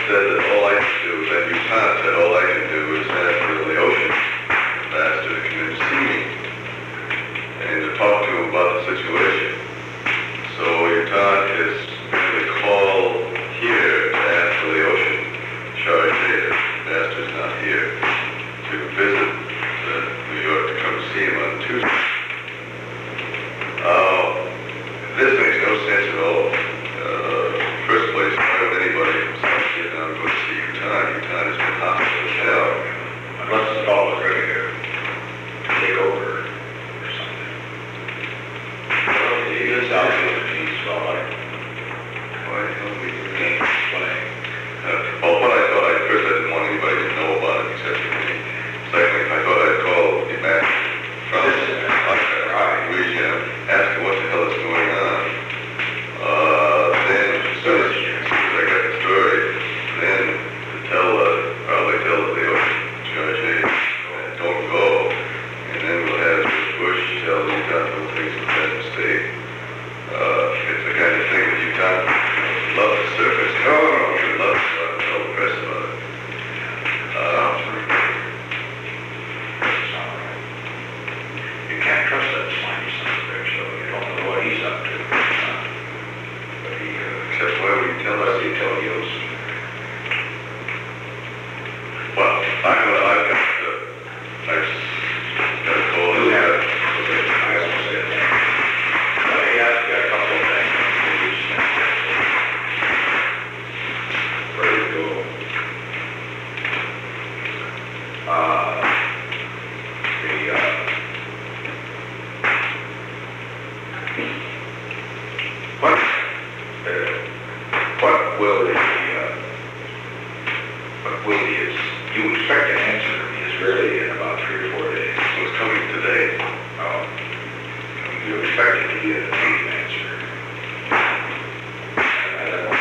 said that all I can do, that UConn said all I can do is ask for the ocean master to come in to see me and to talk to him about the situation. So UConn is going to call here to ask for the ocean charge data. The master's not here to visit New York to come see him on Tuesday. This makes no sense at all. First place, why would anybody from South Vietnam go to see UConn? UConn has been hospital shell. Unless it's all ready to take over or something. Well, he is out there, he's well, like, Why the hell we can't explain. What I thought, first I didn't want anybody to know about it except for me. Secondly, I thought I'd call the master from Louisiana, ask him what the hell is going on. Then, as soon as I got the story, then to probably tell the ocean judge, hey, don't go. And then we'll have Bush tell UConn those things in that mistake. It's the kind of thing that UConn love to surface. No, you love to tell the press about it. You can't trust that slimy son of a bitch, so you don't know what he's up to. But he, Except why would he tell us? he tell you. Well, I've got a call. You have, I almost said that. Let me ask you a couple of things. Where do you go? What will is, you expect an answer from the Israeli in about 3 or 4 days. It was coming today. You expect it to get an answer. I don't know.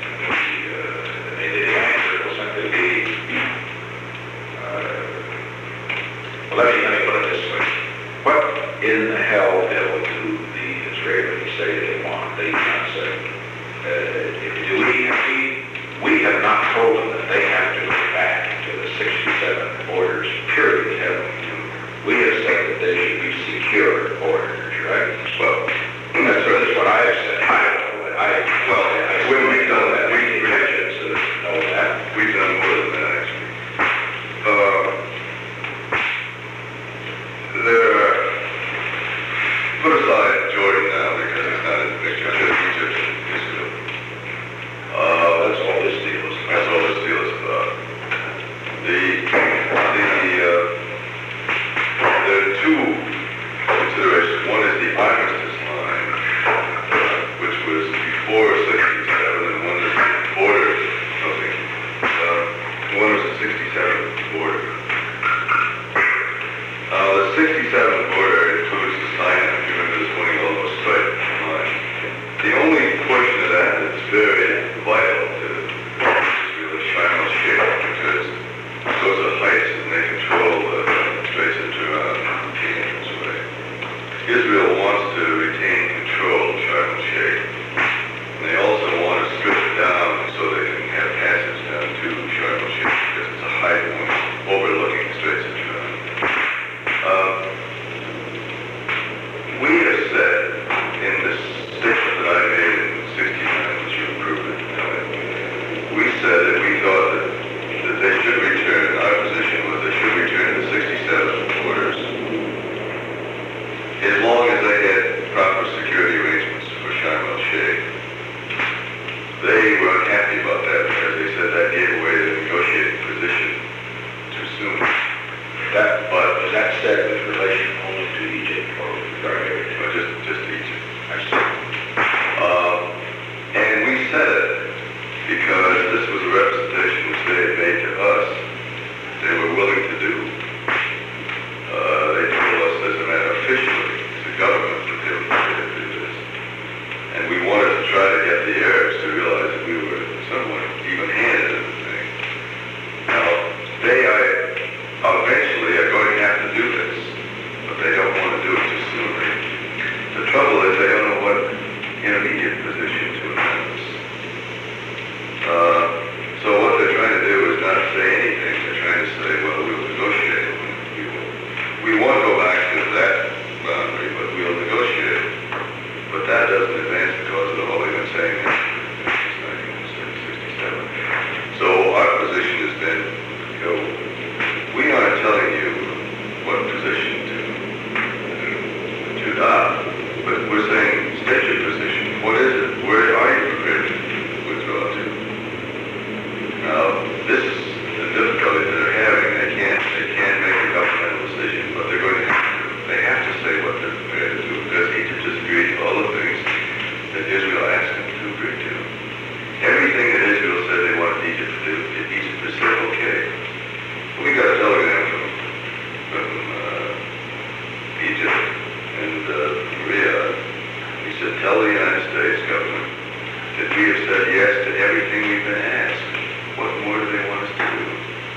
The answer will simply be, well, let me put it this way. What in the hell do the Israelis say they want? They not say. We have not told them that they have to go back to the 67 borders, period, have we? We have said that they should be secure borders, right? Well, that's what I have said. We've done that. Know that. We've done more than that, actually. Put aside Jordan now because it's not in the picture. Just Egypt and Israel. That's all this deal is about. That's all this deal is about. There are two considerations. One is the armistice line, which was before 67, and one is the border. One was the 67 border. The 67 border includes the Sinai. If you remember this morning, all those striped lines. The only portion of that that's very vital to Israel is Sharm el-Sheikh, because those are heights and they control the Straits of Tiran and Canaan's way. Israel wants to retain control of Sharm el-Sheikh. And they also want to strip it down so they can have passage down to Sharm el-Sheikh because it's a high point overlooking the Straits of Tiran. We have said in this statement that I made in 69, which you approved it, we said that we thought that they should return, our position was they should return to the 67 borders as long as they had proper security arrangements for Sharm el-Sheikh. They weren't happy about that because they said that gave away the negotiating position too soon. But was that said with relation only to Egypt or everything? Or just Egypt. I see. And we said it because this was a representation which they had made to us they were willing to do. this is the difficulty that they're having. They can't make a governmental decision, but they're going to have to. They have to say what they're prepared to do, because Egypt has agreed to all the things that Israel asked them to agree to. Everything that Israel said they wanted Egypt to do, Egypt has said, okay. We got a telegram from Egypt and Riyadh. He said, tell the United States government that we have said yes to everything we've been asked. What more do they want us to do?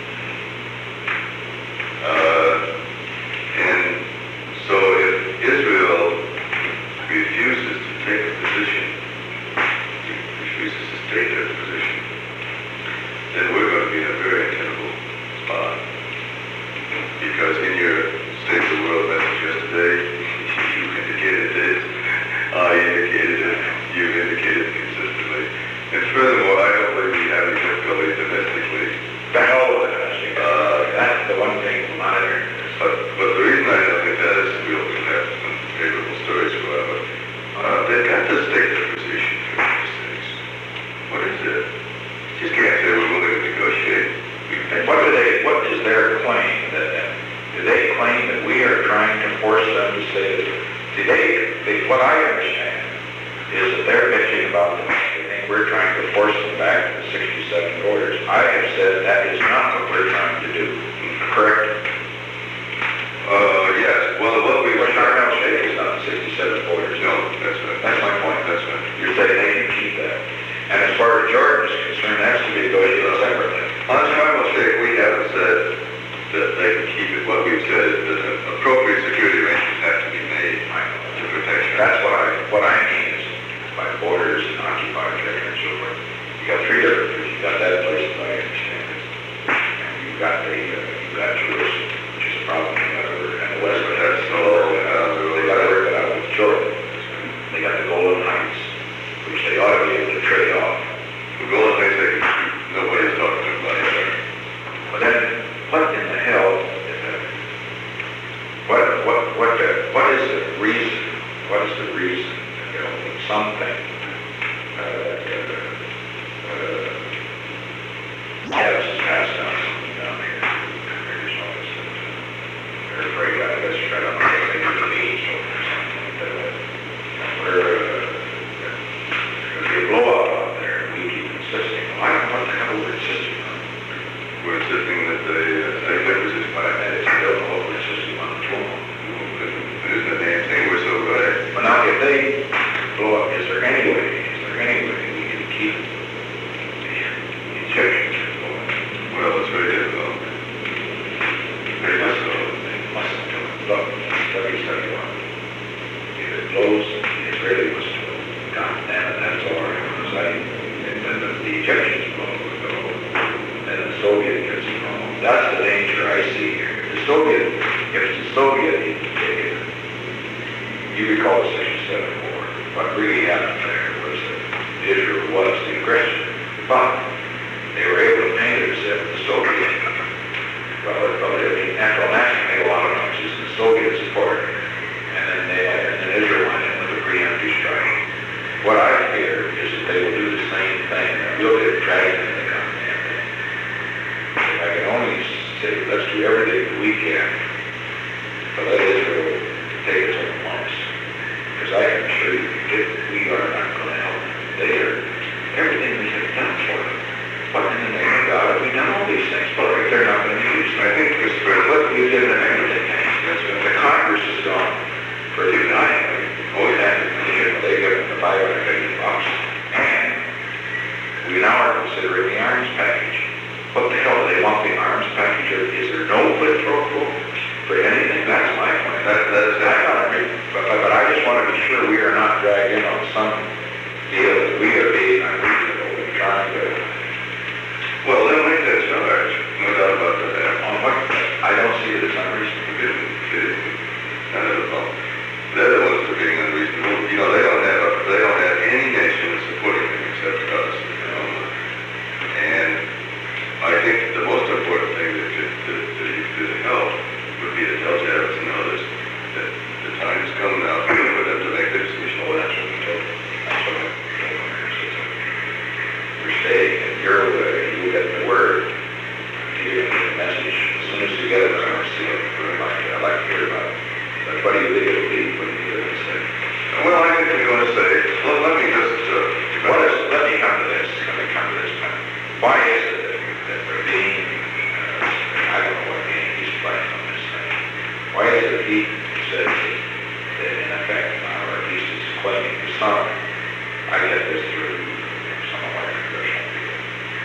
And so if Israel refuses to take a position, refuses to state their position, then we're going to be in a very untenable spot. Because in your State of the World message yesterday, you indicated it, I indicated it, you indicated it consistently. And furthermore, I don't believe we have any difficulty domestically. The hell with it, I think. That's the one thing to monitor. But the reason I don't think that is, we'll have some favorable stories for that, but they've got to state their position for these things. What is it? Just can't say we're willing to negotiate. What is their claim? Do they claim that we are trying to force them to say that? What I understand is that they're bitching about the fact they think we're trying to force them back to the 67 orders. I have said that is not what we're trying to do. Correct? Yes. Well, what we were Sharm el Sheikh is not 67 orders. No, that's right. That's my point. That's right. You're saying they can keep that. And as far as Jordan is concerned, that's to be negotiated separately. On Sharm el Sheikh, we haven't said that they can keep it. What we've said is that appropriate security arrangements have to be made to protect Sharm. That's what I mean is by borders and occupied territory and so forth. You got three different things. You got that place, as I understand it. And you've got Jerusalem, which is a problem in the west, but that's no longer they got to work it out with Jordan. They got the Golan Heights, which they ought to be able to trade off. The Golan Heights, nobody's talking about it. But then, what in the hell? What is the reason? What is the reason? Something. Yes, it's passed on something down here. There's always they're afraid I guess right on the beach or something like that. Where there's a blowout out there, and we keep insisting. What the hell we're insisting on? We're insisting that they take their position. But I meant it's still what we're insisting on the floor. There's no damn thing we're so good at. But now, if they blow up, is there any way we can keep the Egyptians from blowing? Well, it's very difficult. Very difficult. They mustn't do it. Look, study one. If it blows, the Israeli must do it. God damn it, that's all right. Then the Egyptians blow it, then the Soviet gets involved. That's the danger I see here. If it's the Soviet, you recall the 67 war. What really happened there was that Israel was the aggressor, but they were able to paint it as if the Soviet, after Alaska made a lot of noises, the Soviet supported it, and then Israel went in with a preemptive strike. What I fear is that they will do the same thing. We'll get dragged into the goddamn thing. If I can only say, let's do everything that we can to let Israel take its own lumps. Because I can assure you that we are not going to help them. They are everything we have done for them. What in the name of God have we done all these things for if they're not going to be used? I think this Look, we've given them everything. The Congress has gone for the United. Always had to they give them the $500 billion. And we now are considering the arms package. What the hell, do they want the arms package? Or is there no quid pro quo for anything? That's my point. But I just want to be sure we are not dragged in on some deal that we are being unreasonable in trying to... Well, they'll make that charge. No doubt about that. On what? I don't see it as unreasonable. Not at all. They're the ones that are being unreasonable. You know, they don't have any nation supporting them except us. You know? And I think the most important thing that could help would be to tell Javits and others that the time has come now for them to make their decision. Oh, that's what we told them. he says that in effect, or at least he's claiming to some, I get this through some of my congressional people,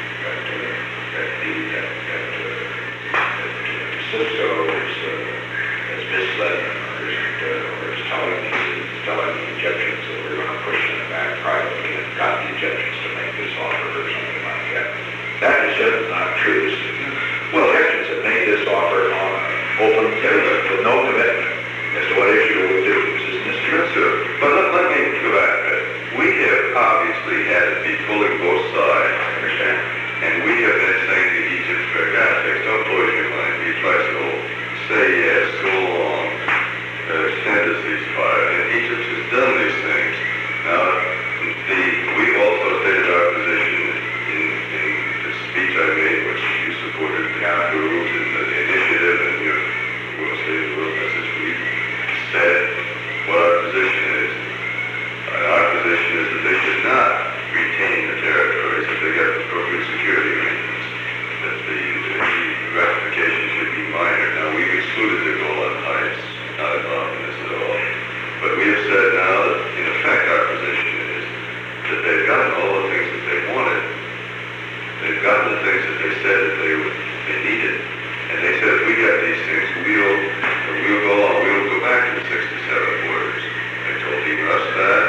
that Cisco has misled them or is telling the Egyptians that we're going to push them back privately and got the Egyptians to make this offer or something like that. That is just not true. Well, Egyptians have made this offer on an open table with no commitment as to what Israel would do. Isn't this true? That's true. But let me go back a bit. We have obviously had to be pulling both sides, I understand, and we have been saying to Egypt, for God's sake, don't lose your mind, be flexible, say yes, go along, extend the ceasefire, and Egypt has done these things. Now, we've also stated our position in the speech I made, which you supported the groups and the initiative, and your World State of the World message. We said what our position is. And our position is that they should not retain the territories if they get appropriate security arrangements. That the ratification should be minor. Now, we've excluded the Golan Heights, not involved in this at all. But we have said now that, in effect, our position is that they've gotten all the things that they wanted. They've gotten the things that they said that they needed. And they said, if we get these things, we'll go on, we'll go back to the 67 borders. They told even us that.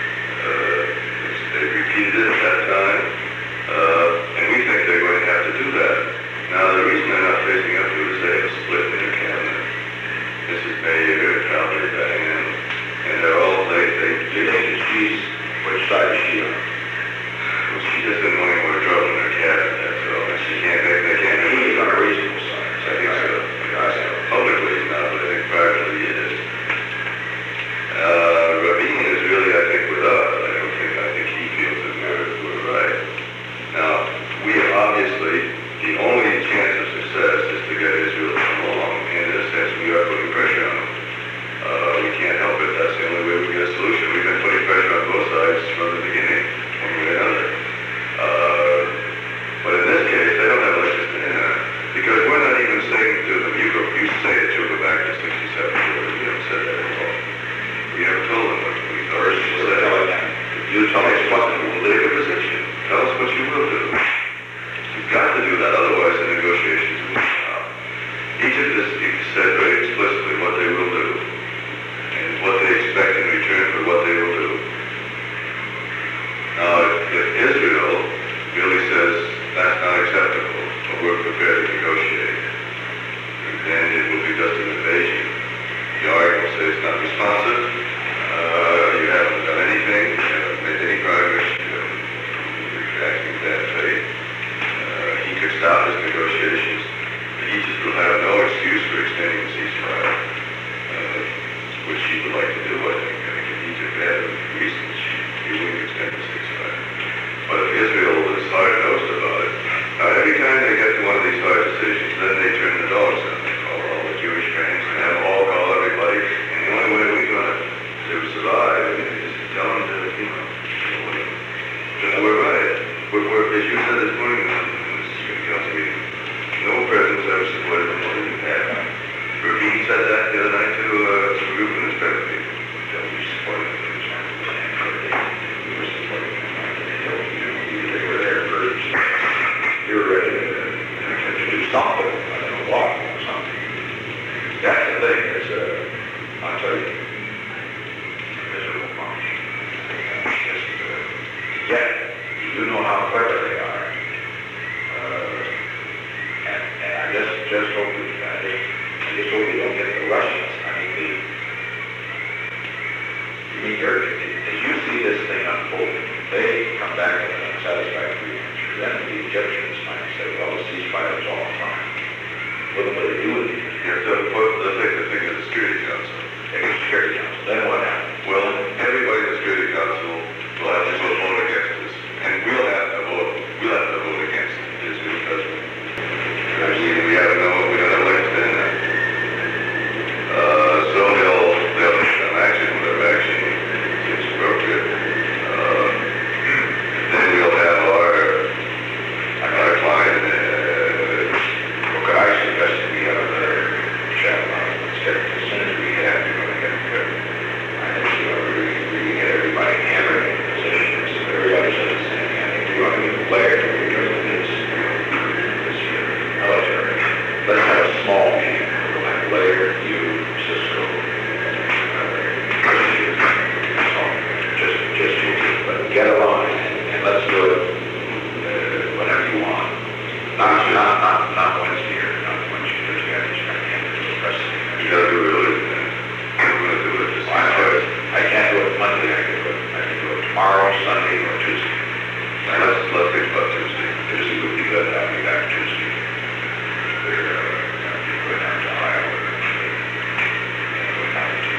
They repeated it at that time. And we think they're going to have to do that. Now, the reason they're not facing up to it is they have a split in their cabinet. Mrs. Mayer, Calvary, Diane, and they're all, they You think that she's, which side is she on? well, she doesn't want any more trouble in her cabinet, that's all. And she can't, they can't. He's on a reasonable side. I think so. Publicly he's not, but I think privately he is. Rabin is really, I think, with us. I think he feels that we're right. Now, we have obviously, the only chance of success is to get Israel to come along. And in a sense, we are putting pressure on them. We can't help it. That's the only way we get a solution. We've been putting pressure on both sides from the beginning, one way or another. But in this case, they don't have a leg to stand on. Because we're not even saying to them, you say that you'll go back to 67 borders. We haven't said that at all. We haven't told them what we first said. You tell us what to do. Take a position. Tell us what you will do. You've got to do that, otherwise the negotiations will stop. Egypt has said very explicitly what they will do, and what they expect in return for what they will do. Now, if Israel really says that's not acceptable, but we're prepared to negotiate, then it will be just an invasion. The argument will say it's not responsive, you haven't done anything, you haven't made any progress, you're acting bad faith. He could stop his negotiations. Egypt will have no excuse for extending the ceasefire, which she would like to do, I think. I think if Egypt had reasons, she would extend the ceasefire. But if Israel is hard-nosed about it, every time they get to one of these hard decisions, then they turn the dogs on. They call all the Jewish friends and have them all call everybody. And the only way we're going to survive is to tell them to, we're right. As you said this morning in the student council meeting, no president's ever supported them more than you have. Rabin said that the other night to some group of newspaper people. We supported them. We were supporting them. They were there first. You were ready to do something. I don't know what or something. That's the thing. I'll tell you, miserable bunch. Yet, you know how clever they are. And I just hope we don't get the Russians. I mean, as you see this thing unfolding, they come back with an unsatisfactory answer. Then the Egyptians might say, well, the ceasefire is all fine. What do they do with it? You have to put the thing in the Security Council. Take the Security Council. Then what happens? Well, everybody in the Security Council will have to vote against this. And we'll have to vote against Israel because we don't have legs to stand there. So they'll take some action, whatever action is appropriate. Then we'll have our client. What could I suggest to be Not Wednesday or not Wednesday, Thursday, I just can't do the rest of the You gotta do it early, man. I'm gonna do it this Tuesday. I can't do it Monday, I can do it tomorrow, Sunday, or Tuesday. Let's think about Tuesday. Tuesday would be good, I'll be back Tuesday. They're, gonna be going down to Iowa. And go down to,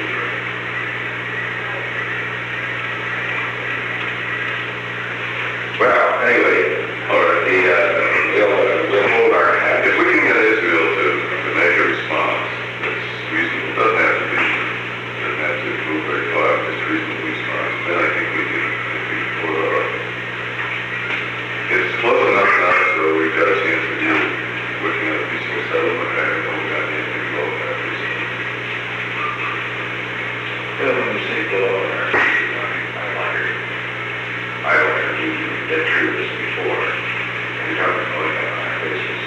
well, anyway, All right. we'll hold our hat. If we can get Israel to make a response that's reasonable, doesn't have to move very far, just a reasonable response, then I think we can pull it off. It's close enough now, so we've got a chance to do working on a peaceful settlement. I don't know we got anything involved in that recently. Well, when you say go over, I wonder if you get through this before. We haven't really got on our basis.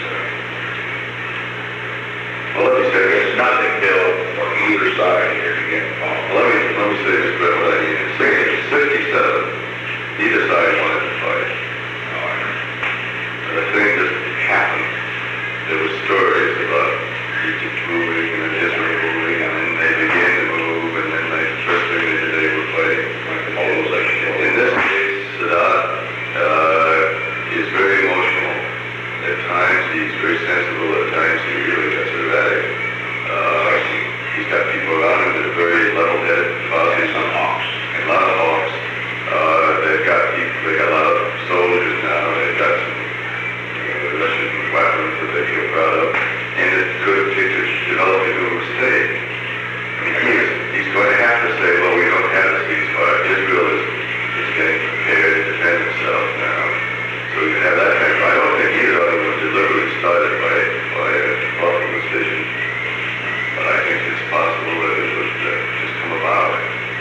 Well, let me say this. There's nothing built for either side here to get involved. Let me say this about what I need. In 67, neither side wanted to fight. And the thing that happened, there were stories about Egypt moving and Israel moving, and then they began to move, and then the first thing they did, they were fighting. Like the mobilization. In this case, Sadat is very emotional. At times, he's very sensible. At times, he really gets erratic. He's got people around him that are very level-headed, positive, Some hawks. and a lot of hawks. They've got people, they got a lot of soldiers now. They've got some Russian weapons that they feel proud of, and it could develop into a mistake. I mean, he's going to have to say, well, we don't have a ceasefire. Israel is getting prepared to defend itself now. So we can have that kind of, I don't think either of them was deliberately started by a thoughtful decision, but I think it's possible that it would just come about.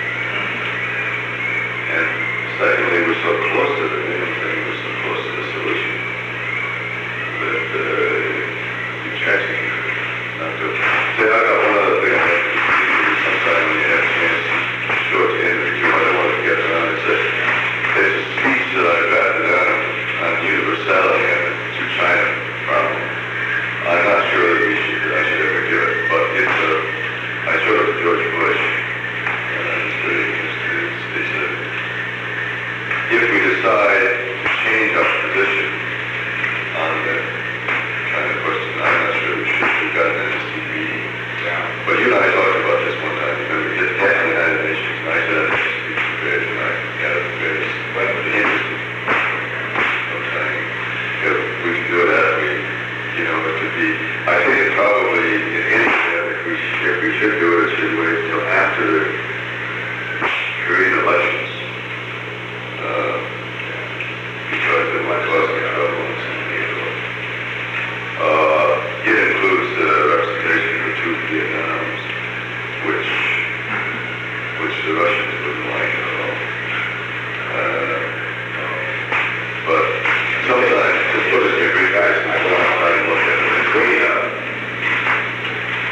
And secondly, we're so close to the thing, we're so close to the solution that you can't not do it. Say, I got one other thing I'd like to do sometime when you have a chance to show it to Henry too. I don't want to get around and say, there's a speech that I batted down on universality and the two China problem. I'm not sure that I should ever give it, but I showed it to George Bush, and it's if we decide to change our position on the China question, I'm not sure we should have gotten an STP. Yeah. But you and I talked about this one time, remember, we did the United Nations, and I said I should speak prepared, and I got it prepared. Well, it would be interesting. Sometime, if we can do that, it could be, I think it probably, in any event, if we should do it, it should wait until after the Korean elections. Because it might cause some trouble in some people. It includes representation of the two Vietnams, which the Russians wouldn't like at all. But sometimes, just put it in your brief guys, I go outside and look at it.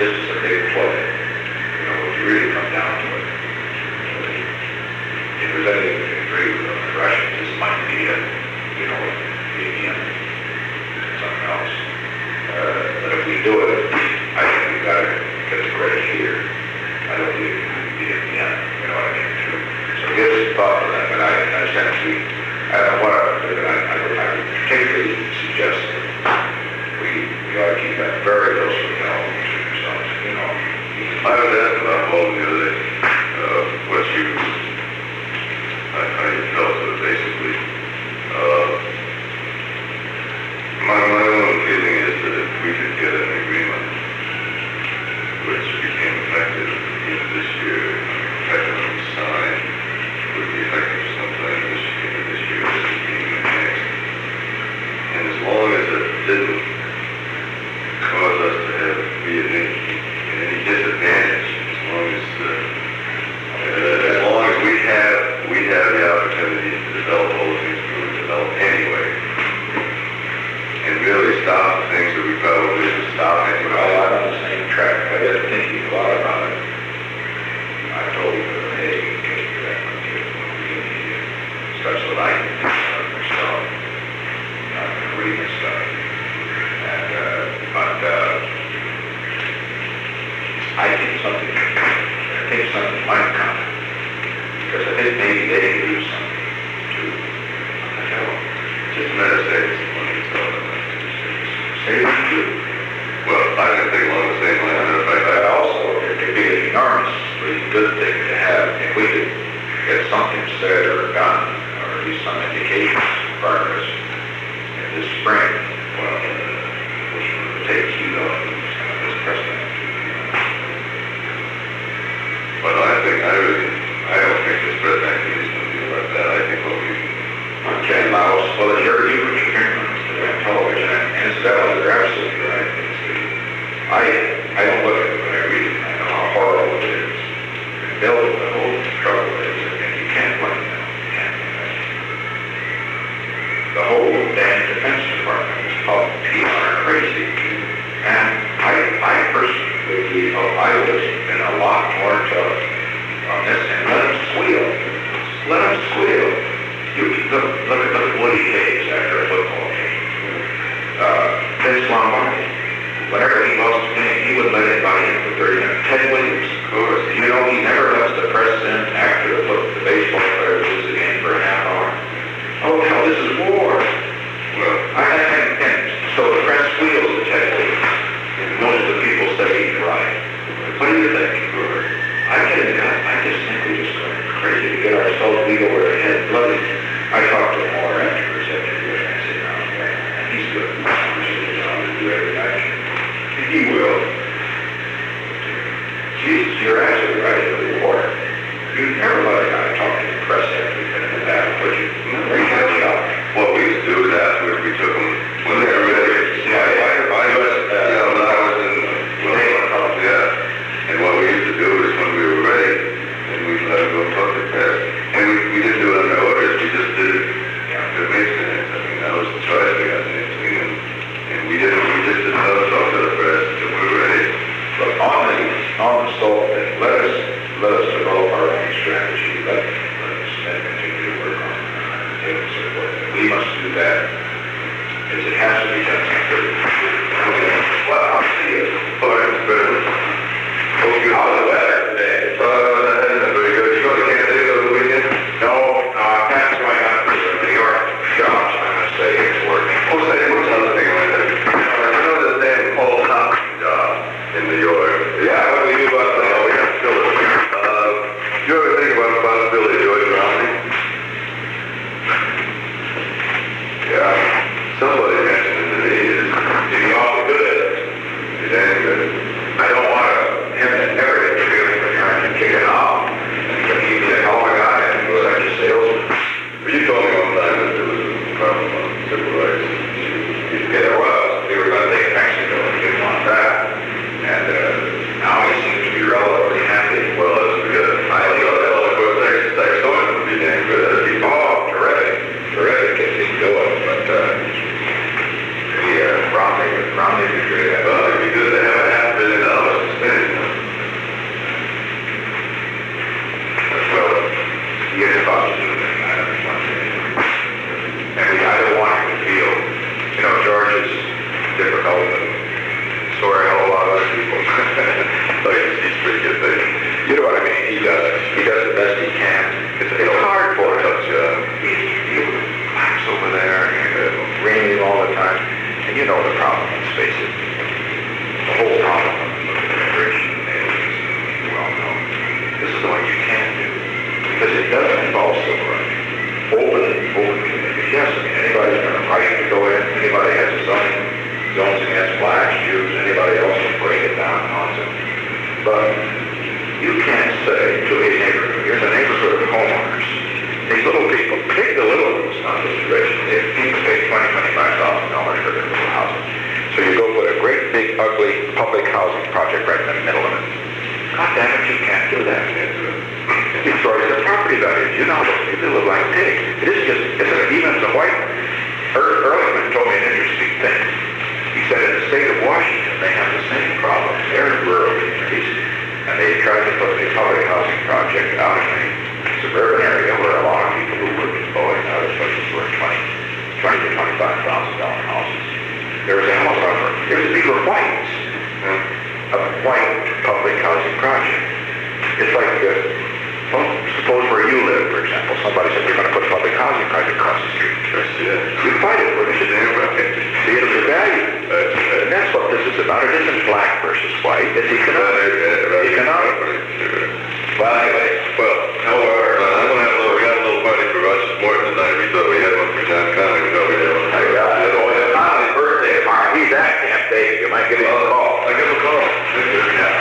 this is a big play. You know, if you really come down to it. If there's anything we can agree with the Russians, this might be a, you know, medium, something else. But if we do it, I think we've got to get the credit here. I don't believe it would be at the end, you know what I mean? So give us some thought to that, but I sense I don't know what I would do, but I would particularly suggest that we ought to keep that very closely held to ourselves, you know. I was asked about Holden the other day, what you, how you felt of it, basically. My own feeling is that if we could get an agreement, which became effective at the end of this year, effectively signed, would be effective sometime this year, this beginning of next. And as long as it didn't cause us to be at any disadvantage, as long as we have the opportunity to develop all the things we would develop anyway, and really stop the things that we probably should stop anyway. Well, I'm on the same track. I didn't think a lot about it. I told you, hey, you can't do that when you such that I can think of myself. I'm going to read this stuff. And, but I think something might come. Because I think maybe they can do something too. I know. Just a minute, say it too. Well, I didn't think along the same line. But also, it could be an enormously good thing to have if we could get something said or done, or at least some indication of progress in this spring. Well, which would take heed off some of this precedent. But I don't think this press activity is going to be like that. I think what we Okay, Laos. Well, you put your finger on it on television, and incidentally, you're absolutely right. I don't look at it when I read it. I know how horrible it is. And Bill, the whole trouble is, and you can't blame them. You can't blame them. The whole damn Defense Department is called PR crazy. And I personally would be, I would have been a lot more tough on this and let them squeal. Let them squeal. You look at Woody Hayes after a football game. Vince Lombardi. Whenever he lost a game, he would let anybody in for 30 minutes. Ted Williams, of course. You know, he never lets the press in after the baseball player loses the game for a half hour. Oh, hell, this is war. Well, and so the press squeals at Ted Williams. And most of the people say he's right. What do you think? I just think we just go crazy to get ourselves beat over the head bloody. I talked to him more afterwards after the game. I said, no, and he's good. He'll do every night. He will. Jesus, you're absolutely right. It'll be war. You never let a guy talk to the press after he's been in the battle, would you? Never. You can't stop. What we used to do is afterwards we took them when they were ready. And what we used to do is when we were ready, and we'd let them go talk to the press. And we didn't do it under orders, we just did it. It made sense. I mean, that was the choice we got into. And we just didn't let them talk to the press until we were ready. But on the salt thing, let us develop our own strategy. Let us continue to work on it. We must do that. As it has to be done. Well, I'll see you. All right, Mr. President. Hope you how's the weather today? That isn't very good. You go to Kansas City over the weekend? No, Pat's going out to New York jobs. I'm going to say it's working. What's another thing I want to do? I know this damn Paul Hopkins job in New York. Yeah, what do we do about that? We have to fill it. You ever think about the possibility of George Romney? Yeah. Somebody mentioned it to me. Is he awfully good at it? He's damn good. I don't want him to never interfere with trying to kick it off. He'd be a hell of a guy and he was such a salesman. You told me one time that there was a problem on civil rights. Yeah, there was. We were going to take Mexico and he didn't want that. And now he seems to be You can't say to a neighborhood, here's a neighborhood of homeowners. These little people, pick the little ones, not those rich. People pay $25,000 for their little houses. So you go put a great big ugly public housing project right in the middle of it. God damn it, you can't do that. It destroys their property values. You know, they live like pigs. It is just, even as a white, Ehrlichman told me an interesting thing. He said in the state of Washington, they have the same problem. They're in rural communities, and they tried to put a public housing project out in a suburban area where a lot of people who lived in Boeing, other places were $20,000 to $25,000 houses. There was a hell of a, these were whites, a white public housing project. It's like, well, suppose where you live, for example, somebody said, we're going to put a public housing project across the street. You fight it, wouldn't you? See it as a value. And that's what this is about. It isn't black versus white. It's economic. Economic. Well, anyway. Well, however, we got a little party for Roger Morton tonight. We thought we had one for John Connolly. We thought we had one. It's Connolly's birthday tomorrow. He's at Camp David. You might give him a call. I'll give him a call.